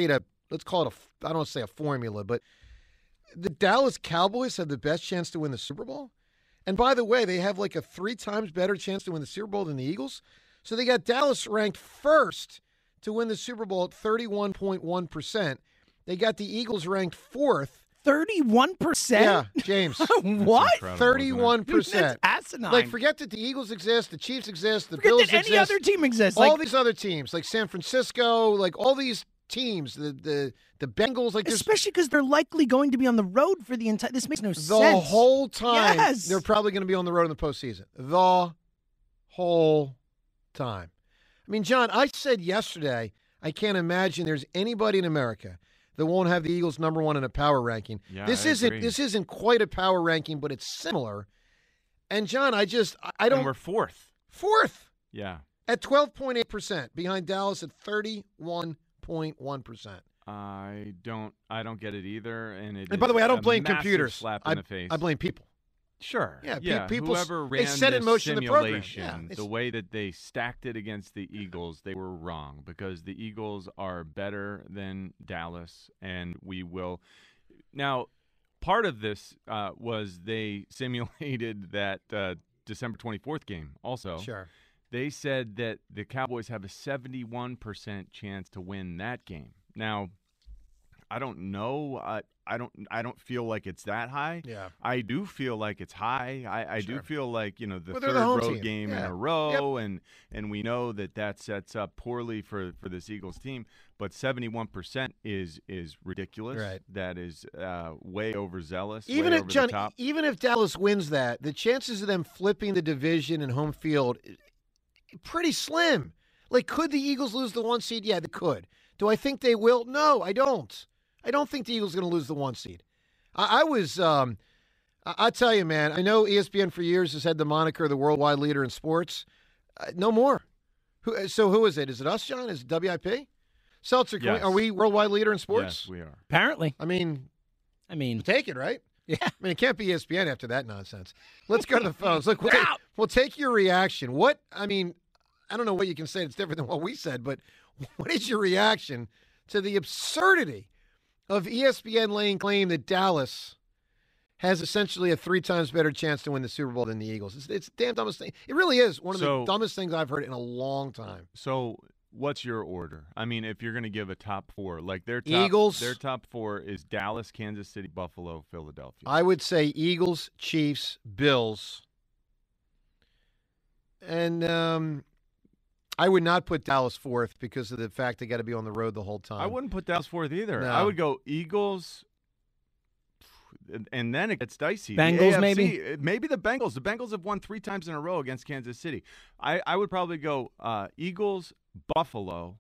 let's call it a, I don't want to say a formula, but the Dallas Cowboys have the best chance to win the Super Bowl. And by the way, they have like a three times better chance to win the Super Bowl than the Eagles. So they got Dallas ranked first to win the Super Bowl at thirty-one point one percent. They got the Eagles ranked fourth. thirty-one percent? Yeah, James. What? thirty-one percent. That's asinine. Like, forget that the Eagles exist, the Chiefs exist, the Forget Bills that any exist. other team exists. All Like- these other teams, like San Francisco, like all these teams, the the, the Bengals, like there's Especially because they're likely going to be on the road for the entire. This makes no the sense. whole time. Yes. They're probably going to be on the road in the postseason. The whole time. I mean, John, I said yesterday, I can't imagine there's anybody in America that won't have the Eagles number one in a power ranking. Yeah, this I isn't agree. this isn't quite a power ranking, but it's similar. And John, I just I- I don't. And we're fourth. Fourth Yeah. at twelve point eight percent behind Dallas at thirty-one point one percent. I don't. I don't get it either. And it And by the is way, I don't a blame massive computers. Slap I, in the face. I blame people. Sure. Yeah, pe- yeah. people s- Whoever they ran set in this motion the program. simulation, Yeah, it's- the way that they stacked it against the Eagles, they were wrong because the Eagles are better than Dallas, and we will. Now, part of this uh, was they simulated that uh, December twenty-fourth game. Also, Sure. they said that the Cowboys have a seventy-one percent chance to win that game. Now, I don't know. I I don't I don't feel like it's that high. Yeah. I do feel like it's high. I, I Sure. do feel like, you know, the Well, they're third the home road team. game in Yeah. a row, and and we know that that sets up poorly for, for this Eagles team. But seventy-one percent is is ridiculous. Right. That is uh, way overzealous. Even way if over John, the top. even if Dallas wins that, the chances of them flipping the division and home field pretty slim. Like, could the Eagles lose the one seed? Yeah, they could. Do I think they will? No, I don't. I don't think the Eagles are going to lose the one seed. I, I was, um, I, I tell you, man. I know E S P N for years has had the moniker the worldwide leader in sports. Uh, no more. Who? So who is it? Is it us, John? Is it W I P? Seltzer, can we, Yes. are we worldwide leader in sports? Yes, we are. Apparently. I mean, I mean, take it, right? Yeah. I mean, it can't be E S P N after that nonsense. Let's go to the phones. Look, we'll take, we'll take your reaction. What, I mean, I don't know what you can say that's different than what we said, but what is your reaction to the absurdity of E S P N laying claim that Dallas has essentially a three times better chance to win the Super Bowl than the Eagles? It's, it's the damn dumbest thing. It really is one of So- the dumbest things I've heard in a long time. So, what's your order? I mean, if you're going to give a top four, like their top, Eagles. their top four is Dallas, Kansas City, Buffalo, Philadelphia. I would say Eagles, Chiefs, Bills. And um, I would not put Dallas fourth because of the fact they got to be on the road the whole time. I wouldn't put Dallas fourth either. No. I would go Eagles, and- and then it gets dicey. The Bengals, A F C, maybe? maybe the Bengals. The Bengals have won three times in a row against Kansas City. I, I would probably go uh, Eagles, Buffalo,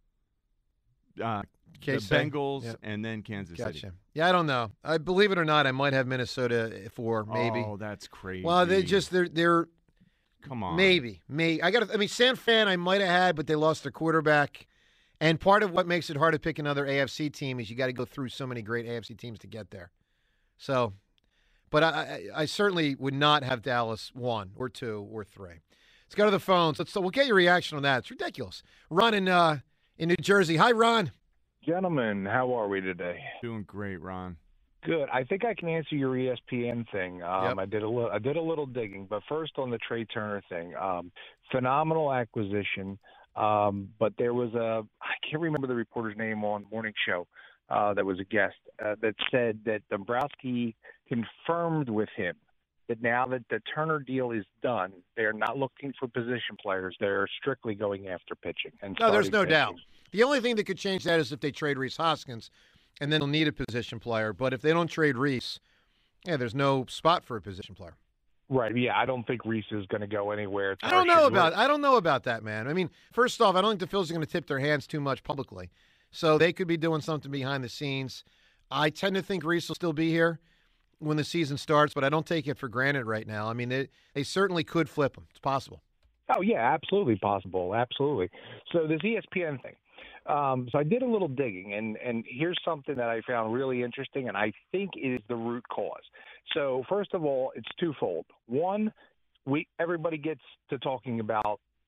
uh, the K-C. Bengals, Yeah. and then Kansas Gotcha. City. Yeah, I don't know. I believe it or not, I might have Minnesota four, maybe. Oh, that's crazy. Well, they just they're they're come on. maybe maybe I got. I mean, San Fran I might have had, but they lost their quarterback. And part of what makes it hard to pick another A F C team is you got to go through so many great A F C teams to get there. So, but I, I, I certainly would not have Dallas one or two or three. Let's go to the phones. Let's. We'll get your reaction on that. It's ridiculous. Ron in uh, in New Jersey. Hi, Ron. Gentlemen, how are we today? Doing great, Ron. Good. I think I can answer your E S P N thing. Um, Yep. I did a little. I did a little digging, but first on the Trey Turner thing, um, phenomenal acquisition. Um, but there was a I can't remember the reporter's name on morning show uh, that was a guest uh, that said that Dombrowski confirmed with him that now that the Turner deal is done, they are not looking for position players. They're strictly going after pitching. And No, there's no starting doubt. pitching. The only thing that could change that is if they trade Reese Hoskins, and then they'll need a position player. But if they don't trade Reese, yeah, there's no spot for a position player. Right. Yeah, I don't think Reese is going to go anywhere. I don't know about I don't know about that, man. I mean, first off, I don't think the Phils are going to tip their hands too much publicly. So they could be doing something behind the scenes. I tend to think Reese will still be here when the season starts, but I don't take it for granted right now. I mean, they, they certainly could flip him. It's possible. Oh, yeah, absolutely possible. Absolutely. So this E S P N thing. Um, so I did a little digging, and, and here's something that I found really interesting, and I think is the root cause. So first of all, it's twofold. One, we everybody gets to talking about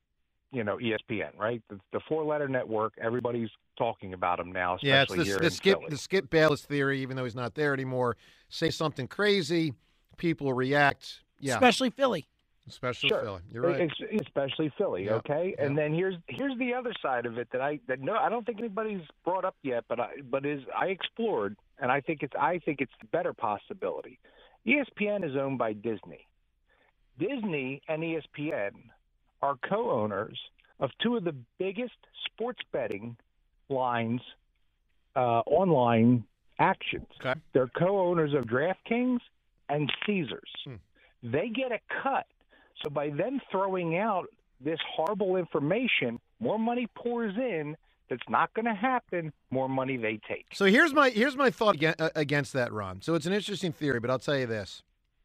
you know, E S P N, right? The, the four-letter network. Everybody's talking about them now, especially Yeah, it's the, here the in Skip Philly. the Skip Bayless theory. Even though he's not there anymore, say something crazy, people react. Yeah, Especially Philly. especially Sure. Philly. You're right. Ex- Especially Philly, Yeah, okay? yeah. And then here's here's the other side of it that I that no I don't think anybody's brought up yet, but I but is I explored, and I think it's I think it's the better possibility. E S P N is owned by Disney. Disney and E S P N are co-owners of two of the biggest sports betting lines, uh, online actions. Okay. They're co-owners of DraftKings and Caesars. Hmm. They get a cut. So by them throwing out this horrible information, more money pours in. That's not going to happen. More money they take. So here's my here's my thought again- uh, against that, Ron. So it's an interesting theory, but I'll tell you this: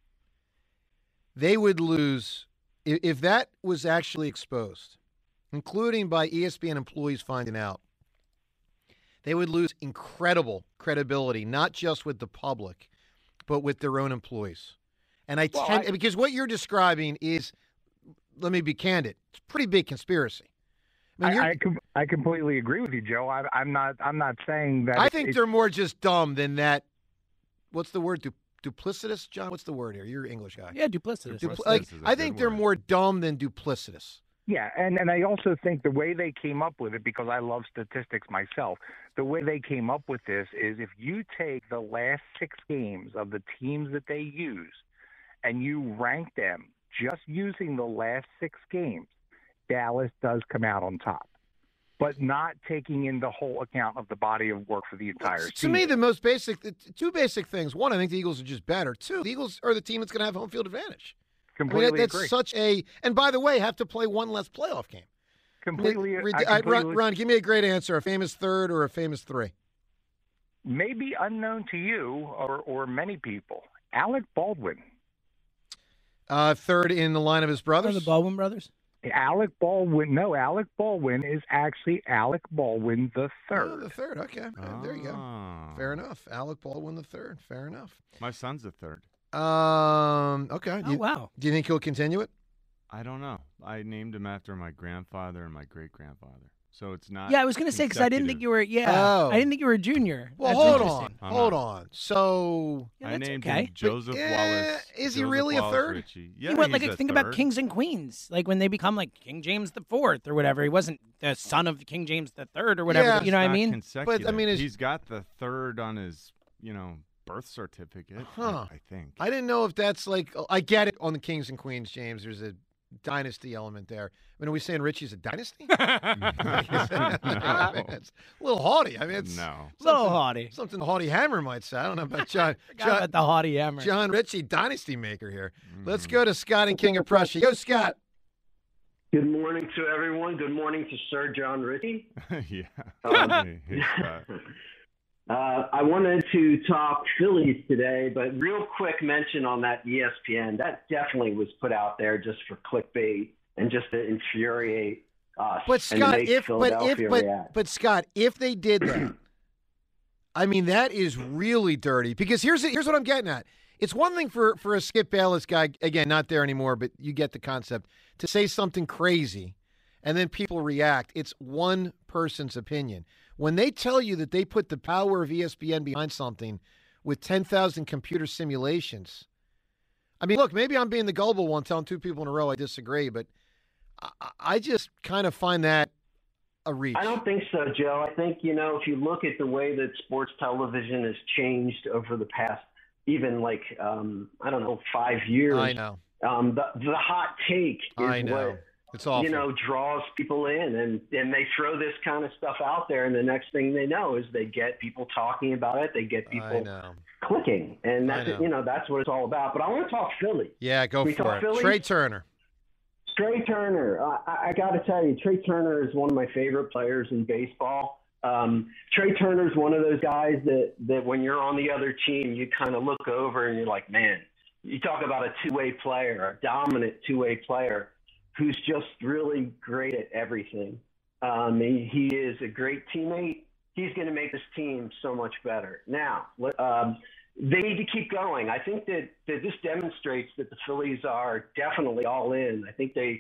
they would lose if, if that was actually exposed, including by E S P N employees finding out. They would lose incredible credibility, not just with the public, but with their own employees. And I Well, tend I- because what you're describing is, let me be candid, it's a pretty big conspiracy. I mean, I, you're- I, com- I completely agree with you, Joe. I, I'm not. I'm not saying that. I it- think it- they're more just dumb than that. What's the word? Du- duplicitous, John? What's the word here? You're an English guy. Yeah, duplicitous. Dupl- like, I think they're more dumb than duplicitous. Yeah, and, and I also think the way they came up with it, because I love statistics myself, the way they came up with this is if you take the last six games of the teams that they use and you rank them just using the last six games, Dallas does come out on top, but not taking in the whole account of the body of work for the entire To season. me, the most basic, the two basic things. One, I think the Eagles are just better. Two, the Eagles are the team that's going to have home field advantage. Completely I mean, that, that's agree. such a, and by the way, have to play one less playoff game. Completely, Rid- I I- Ron, completely- Ron, give me a great answer: a famous third or a famous three? Maybe unknown to you or, or many people, Alec Baldwin. Uh, third in the line of his brothers. Are the Baldwin brothers? Alec Baldwin. No, Alec Baldwin is actually Alec Baldwin the Oh, third. the third. Okay, Uh, there you go. Ah. Fair enough. Alec Baldwin the third. Fair enough. My son's the third. Um. Okay. Oh, You- wow. Do you think he'll continue it? I don't know. I named him after my grandfather and my great grandfather. So it's not. Yeah, I was going to say because I didn't think you were. Yeah, Oh. I didn't think you were a junior. Well, That's hold interesting. on. I'm Hold not. on. So Yeah, I that's named okay. him Joseph But, eh, Wallace. is he Joseph really a Wallace third? Ritchie. He Yeah, went like he's a, a think about third. kings and queens, like when they become like King James the Fourth or whatever. He wasn't the son of King James the Third or whatever. Yeah. you know what I Not mean? consecutive. But, I mean, is- he's got the third on his, you know, birth certificate. I- Huh. I think. I didn't know if that's like. I get it on the Kings and Queens, James. There's a dynasty element there. I mean, are we saying Richie's a dynasty? It's a little haughty. I mean, it's No. Little something- haughty. Something the haughty hammer might say. I don't know about John. Forgot John, about the haughty hammer. John Ritchie, dynasty maker here. Mm-hmm. Let's go to Scott and King of Prussia. Yo, Scott. Good morning to everyone. Good morning to Sir John Ritchie. yeah. Um, Hey, Scott. Uh, I wanted to talk Phillies today, but real quick mention on that E S P N. That definitely was put out there just for clickbait and just to infuriate us. But and to Scott, make if but if Philadelphia but react. but Scott, if they did that, I mean that is really dirty. Because here's here's what I'm getting at. It's one thing for for a Skip Bayless guy, again, not there anymore, but you get the concept, to say something crazy, and then people react. It's one person's opinion. When they tell you that they put the power of E S P N behind something with ten thousand computer simulations, I mean, look, maybe I'm being the gullible one, telling two people in a row I disagree, but I, I just kind of find that a reach. I don't think so, Joe. I think, you know, if you look at the way that sports television has changed over the past even like, um, I don't know, five years. I know. Um, the, the hot take is I know. what, It's awful. you know, draws people in, and, and they throw this kind of stuff out there, and the next thing they know is they get people talking about it. They get I people know. clicking, and I that's know. you know that's what it's all about. But I want to talk Philly. Yeah, go We for talk it. Phillies? Trey Turner. Trey Turner, I, I- I got to tell you, Trey Turner is one of my favorite players in baseball. Um, Trey Turner is one of those guys that, that when you're on the other team, you kind of look over and you're like, man, you talk about a two-way player, a dominant two-way player who's just really great at everything. Um, he, he is a great teammate. He's going to make this team so much better. Now, um, they need to keep going. I think that, that this demonstrates that the Phillies are definitely all in. I think they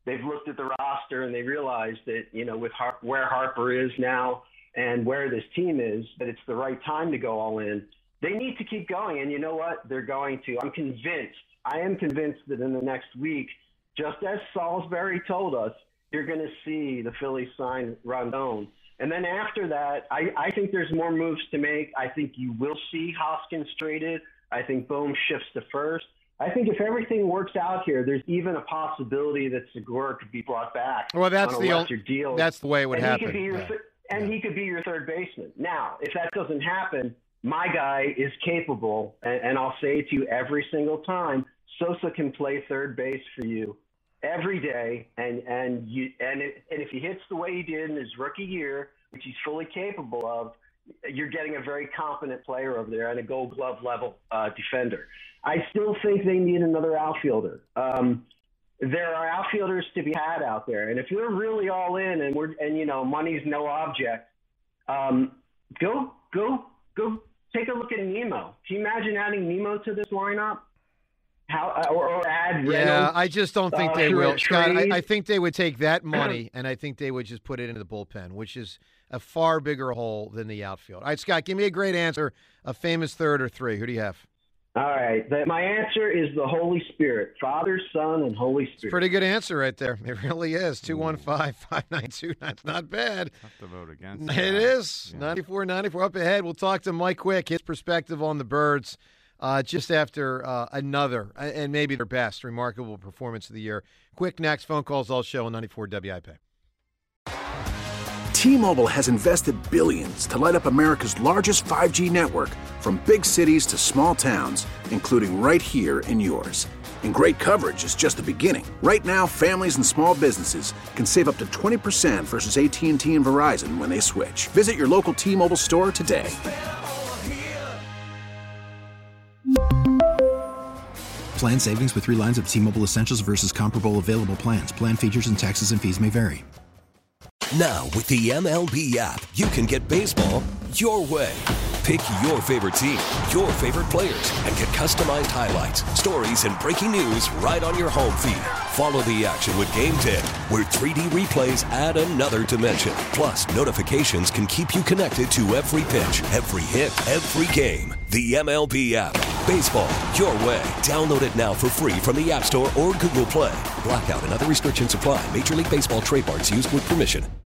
they've looked at the roster and they realized that, you know, with Har- where Harper is now and where this team is, that it's the right time to go all in. They need to keep going, and you know what? They're going to. I'm convinced. I am convinced that in the next week, just as Salisbury told us, you're going to see the Phillies sign Rondon. And then after that, I, I think there's more moves to make. I think you will see Hoskins traded. I think Bohm shifts to first. I think if everything works out here, there's even a possibility that Segura could be brought back. Well, that's on a the lesser only, deal. That's the way it would and happen. He could be your yeah. th- and yeah. he could be your third baseman. Now, if that doesn't happen, my guy is capable, and, and I'll say it to you every single time, Sosa can play third base for you every day, and and you and, it, and if he hits the way he did in his rookie year, which he's fully capable of, you're getting a very competent player over there and a Gold Glove level uh, defender. I still think they need another outfielder. Um, there are outfielders to be had out there, and if you're really all in and we're and you know money's no object, um, go go go take a look at Nemo. Can you imagine adding Nemo to this lineup? How or, or add Reynolds? Yeah, I just don't think uh, they will, Scott. I, trade? I think they would take that money and I think they would just put it into the bullpen, which is a far bigger hole than the outfield. All right, Scott, give me a great answer. A famous third or three. Who do you have? All right. The, my answer is the Holy Spirit. Father, Son, and Holy Spirit. It's a pretty good answer right there. It really is. two one five, five nine two. That's not bad. Tough to vote against. It that. is. Yeah. ninety-four ninety-four up ahead. We'll talk to Mike Quick, his perspective on the Birds uh, just after uh, another, and maybe their best, remarkable performance of the year. Quick next. Phone calls all show on ninety-four W I P. T-Mobile has invested billions to light up America's largest five G network, from big cities to small towns, including right here in yours. And great coverage is just the beginning. Right now, families and small businesses can save up to twenty percent versus A T and T and Verizon when they switch. Visit your local T-Mobile store today. Plan savings with three lines of T-Mobile Essentials versus comparable available plans. Plan features and taxes and fees may vary. Now, with the M L B app, you can get baseball your way. Pick your favorite team, your favorite players, and get customized highlights, stories, and breaking news right on your home feed. Follow the action with Game ten, where three D replays add another dimension. Plus, notifications can keep you connected to every pitch, every hit, every game. The M L B app. Baseball your way. Download it now for free from the App Store or Google Play. Blackout and other restrictions apply. Major League Baseball trademarks used with permission.